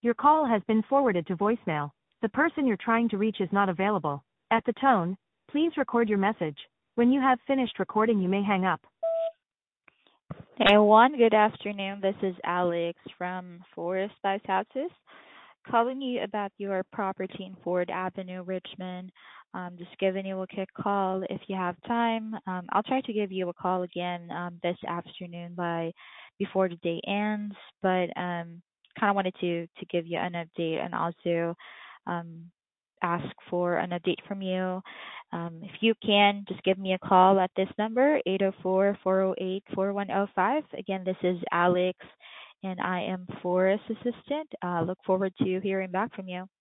Your call has been forwarded to voicemail. The person you're trying to reach is not available. At the tone, please record your message. When you have finished recording, you may hang up. Hey everyone, good afternoon. This is Alex from Forest Spice Houses, calling you about your property in Ford Avenue, Richmond. Just giving you a quick call if you have time. I'll try to give you a call again this afternoon by before the day ends, but kind of wanted to give you an update and also um, ask for an update from you. If you can, just give me a call at this number, 804-408-4105. Again, this is Alex, and I am Forest Assistant. Look forward to hearing back from you.